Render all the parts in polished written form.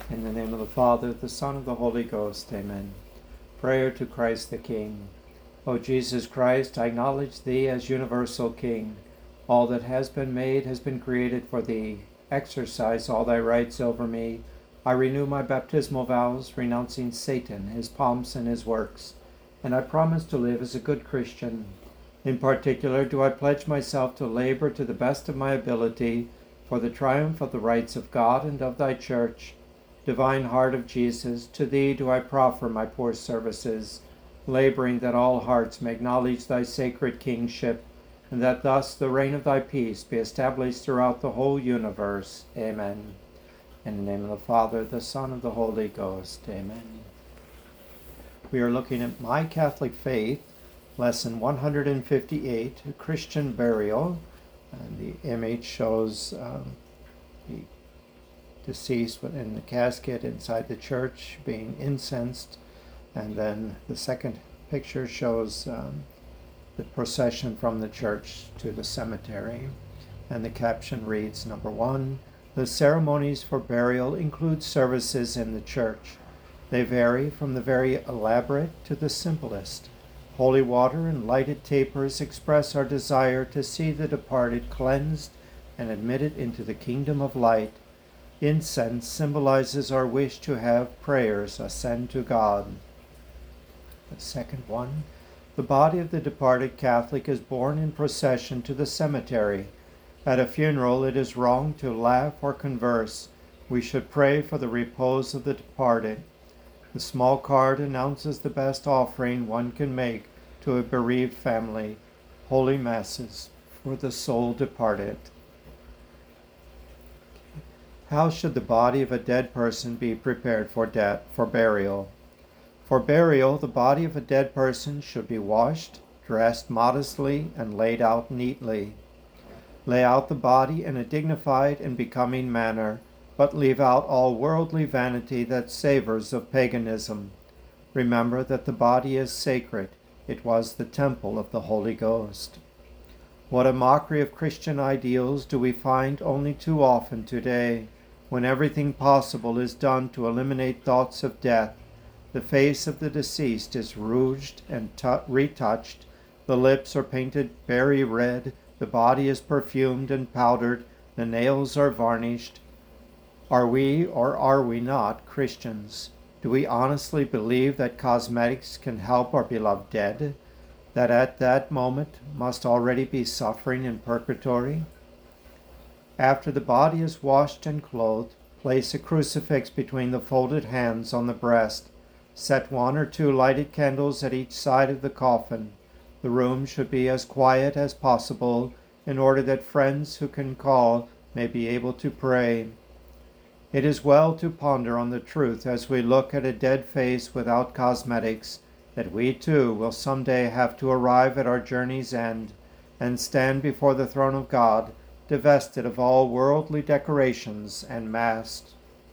In the name of the Father, the Son, and the Holy Ghost. Amen. Prayer to Christ the King. O Jesus Christ, I acknowledge Thee as universal King. All that has been made has been created for Thee. Exercise all Thy rights over me. I renew my baptismal vows, renouncing Satan, his pomps, and his works. And I promise to live as a good Christian. In particular, do I pledge myself to labor to the best of my ability for the triumph of the rights of God and of Thy Church. Divine Heart of Jesus, to Thee do I proffer my poor services, laboring that all hearts may acknowledge Thy sacred kingship, and that thus the reign of Thy peace be established throughout the whole universe. Amen. In the name of the Father, the Son, and the Holy Ghost. Amen. We are looking at My Catholic Faith, Lesson 158, Christian Burial. And the image shows the deceased in the casket inside the church being incensed. And then the second picture shows the procession from the church to the cemetery. And the caption reads, number 1, the ceremonies for burial include services in the church. They vary from the very elaborate to the simplest. Holy water and lighted tapers express our desire to see the departed cleansed and admitted into the kingdom of light. Incense symbolizes our wish to have prayers ascend to God. The second one, the body of the departed Catholic is borne in procession to the cemetery. At a funeral, it is wrong to laugh or converse. We should pray for the repose of the departed. The small card announces the best offering one can make to a bereaved family, holy masses for the soul departed. How should the body of a dead person be prepared for burial? For burial, the body of a dead person should be washed, dressed modestly, and laid out neatly. Lay out the body in a dignified and becoming manner, but leave out all worldly vanity that savors of paganism. Remember that the body is sacred. It was the temple of the Holy Ghost. What a mockery of Christian ideals do we find only too often today, when everything possible is done to eliminate thoughts of death. The face of the deceased is rouged and retouched, the lips are painted berry red, the body is perfumed and powdered, the nails are varnished. Are we or are we not Christians? Do we honestly believe that cosmetics can help our beloved dead, that at that moment must already be suffering in purgatory? After the body is washed and clothed, place a crucifix between the folded hands on the breast. Set 1 or 2 lighted candles at each side of the coffin. The room should be as quiet as possible in order that friends who can call may be able to pray. It is well to ponder on the truth as we look at a dead face without cosmetics, that we too will someday have to arrive at our journey's end and stand before the throne of God, divested of all worldly decorations and masked.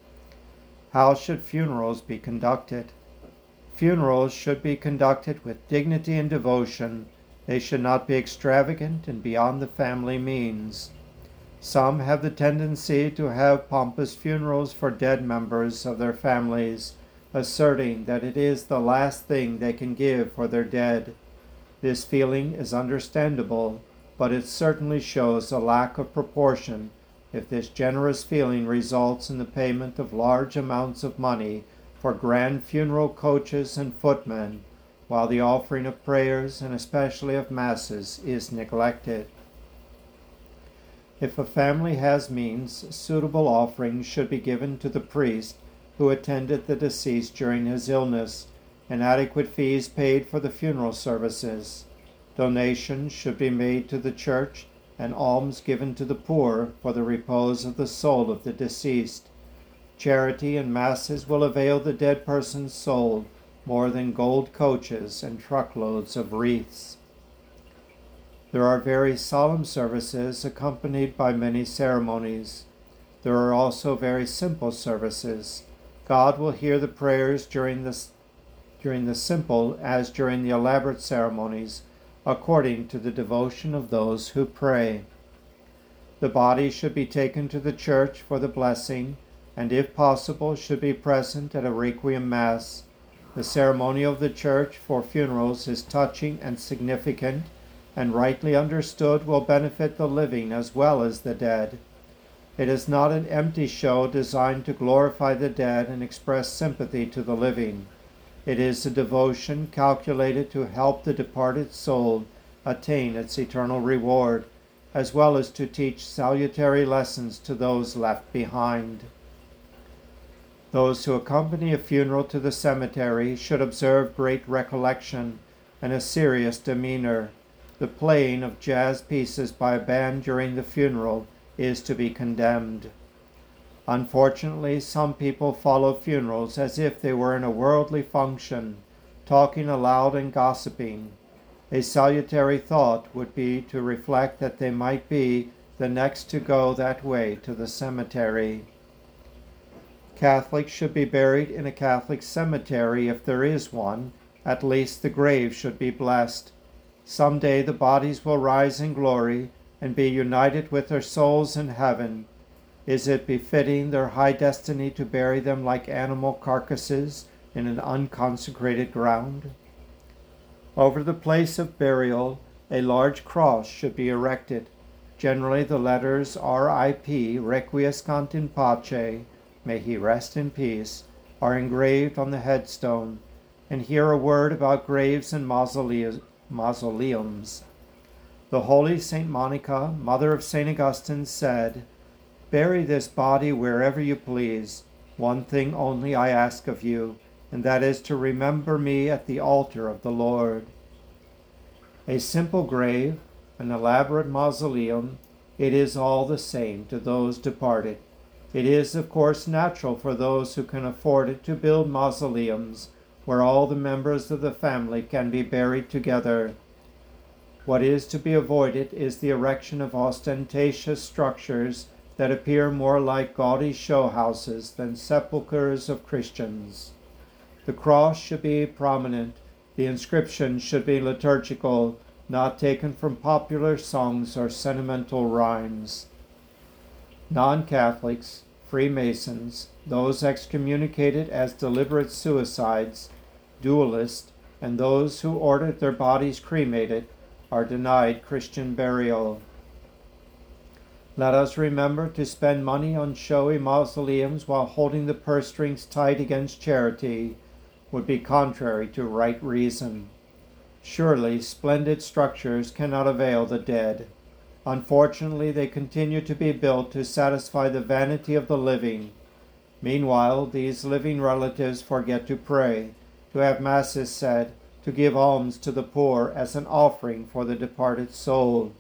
How should funerals be conducted? Funerals should be conducted with dignity and devotion. They should not be extravagant and beyond the family means. Some have the tendency to have pompous funerals for dead members of their families, asserting that it is the last thing they can give for their dead. This feeling is understandable, but it certainly shows a lack of proportion if this generous feeling results in the payment of large amounts of money for grand funeral coaches and footmen, while the offering of prayers, and especially of masses, is neglected. If a family has means, suitable offerings should be given to the priest who attended the deceased during his illness, and adequate fees paid for the funeral services. Donations should be made to the church, and alms given to the poor for the repose of the soul of the deceased. Charity and masses will avail the dead person's soul more than gold coaches and truckloads of wreaths. There are very solemn services accompanied by many ceremonies. There are also very simple services. God will hear the prayers during the simple as during the elaborate ceremonies, according to the devotion of those who pray. The body should be taken to the church for the blessing. and if possible should be present at a requiem mass. The ceremony of the Church for funerals is touching and significant, and rightly understood will benefit the living as well as the dead. It is not an empty show designed to glorify the dead and express sympathy to the living. It is a devotion calculated to help the departed soul attain its eternal reward, as well as to teach salutary lessons to those left behind. Those who accompany a funeral to the cemetery should observe great recollection and a serious demeanor. The playing of jazz pieces by a band during the funeral is to be condemned. Unfortunately, some people follow funerals as if they were in a worldly function, talking aloud and gossiping. A salutary thought would be to reflect that they might be the next to go that way to the cemetery. Catholics should be buried in a Catholic cemetery if there is one. At least the grave should be blessed. Someday the bodies will rise in glory and be united with their souls in heaven. Is it befitting their high destiny to bury them like animal carcasses in an unconsecrated ground? Over the place of burial, a large cross should be erected. Generally the letters R.I.P. Requiescant in pace, may he rest in peace, are engraved on the headstone. And here a word about graves and mausoleums. The holy Saint Monica, mother of Saint Augustine, said, "Bury this body wherever you please. One thing only I ask of you, and that is to remember me at the altar of the Lord." A simple grave, an elaborate mausoleum, it is all the same to those departed. It is, of course, natural for those who can afford it to build mausoleums where all the members of the family can be buried together. What is to be avoided is the erection of ostentatious structures that appear more like gaudy show houses than sepulchres of Christians. The cross should be prominent. The inscription should be liturgical, not taken from popular songs or sentimental rhymes. Non-Catholics, Freemasons, those excommunicated as deliberate suicides, dualists, and those who ordered their bodies cremated are denied Christian burial. Let us remember to spend money on showy mausoleums while holding the purse strings tight against charity would be contrary to right reason. Surely splendid structures cannot avail the dead. Unfortunately, they continue to be built to satisfy the vanity of the living. Meanwhile, these living relatives forget to pray, to have masses said, to give alms to the poor as an offering for the departed soul.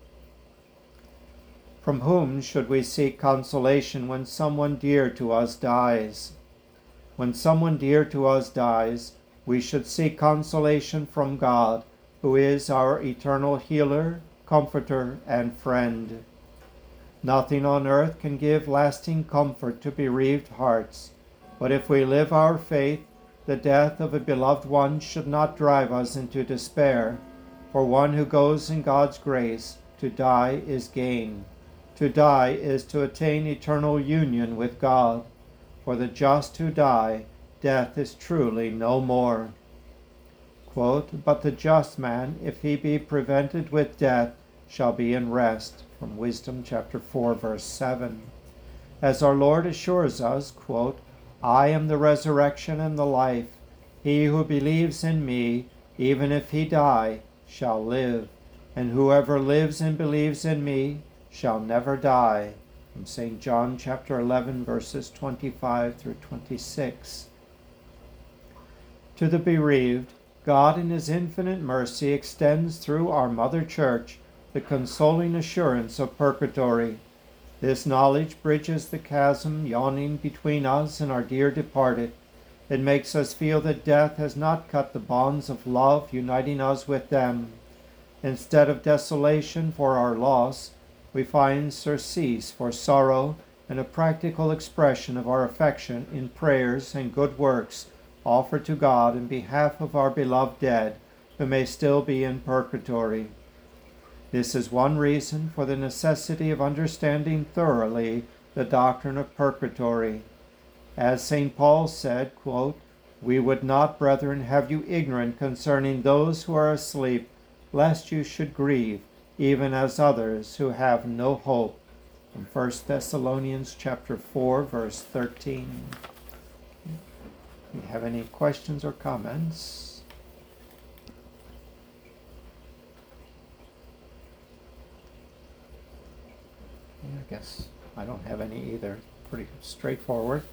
From whom should we seek consolation when someone dear to us dies? When someone dear to us dies, we should seek consolation from God, who is our eternal healer, comforter, and friend. Nothing on earth can give lasting comfort to bereaved hearts, but if we live our faith, the death of a beloved one should not drive us into despair. For one who goes in God's grace, to die is gain. To die is to attain eternal union with God. For the just who die, death is truly no more. Quote, "But the just man, if he be prevented with death, shall be in rest," from Wisdom chapter 4, verse 7. As our Lord assures us, quote, "I am the resurrection and the life. He who believes in me, even if he die, shall live. And whoever lives and believes in me shall never die." From St. John chapter 11, verses 25 through 26. To the bereaved, God in his infinite mercy extends through our Mother Church the consoling assurance of purgatory. This knowledge bridges the chasm yawning between us and our dear departed. It makes us feel that death has not cut the bonds of love uniting us with them. Instead of desolation for our loss, we find surcease for sorrow and a practical expression of our affection in prayers and good works offered to God in behalf of our beloved dead who may still be in purgatory. This is one reason for the necessity of understanding thoroughly the doctrine of purgatory. As St. Paul said, quote, "We would not, brethren, have you ignorant concerning those who are asleep, lest you should grieve, even as others who have no hope." From 1 Thessalonians chapter 4, verse 13. Do you have any questions or comments? I guess I don't have any either. Pretty straightforward.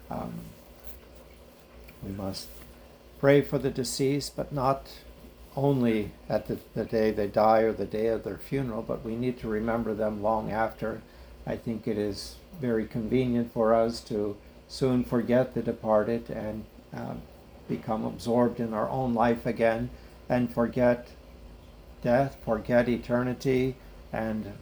We must pray for the deceased, but not only at the day they die or the day of their funeral, but we need to remember them long after. I think it is very convenient for us to soon forget the departed and become absorbed in our own life again and forget death, forget eternity, and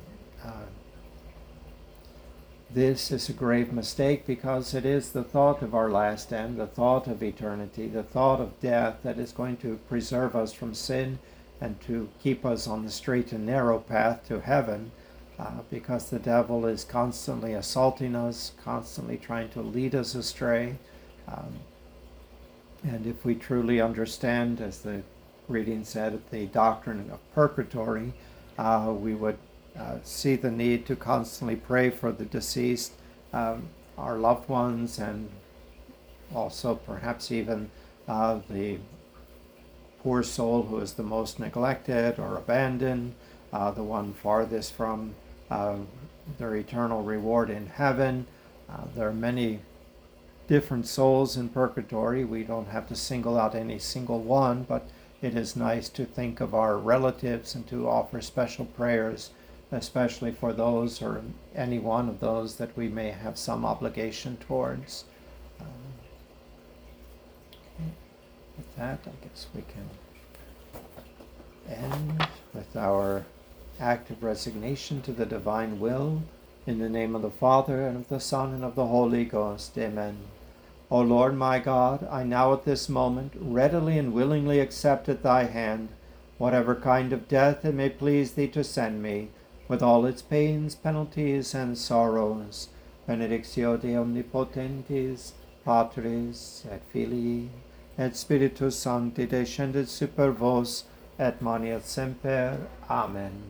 this is a grave mistake, because it is the thought of our last end, the thought of eternity, the thought of death that is going to preserve us from sin and to keep us on the straight and narrow path to heaven, because the devil is constantly assaulting us, constantly trying to lead us astray. And if we truly understand, as the reading said, the doctrine of purgatory, we would see the need to constantly pray for the deceased, our loved ones, and also perhaps even the poor soul who is the most neglected or abandoned, the one farthest from their eternal reward in heaven. There are many different souls in purgatory. We don't have to single out any single one, but it is nice to think of our relatives and to offer special prayers, especially for those or any one of those that we may have some obligation towards. Okay. With that, I guess we can end with our act of resignation to the divine will. In the name of the Father, and of the Son, and of the Holy Ghost. Amen. O Lord my God, I now at this moment readily and willingly accept at thy hand whatever kind of death it may please thee to send me, with all its pains, penalties, and sorrows. Benedictio de omnipotentis, Patris, et Filii, et Spiritus Sancti, descendit super vos, et manet semper. Amen.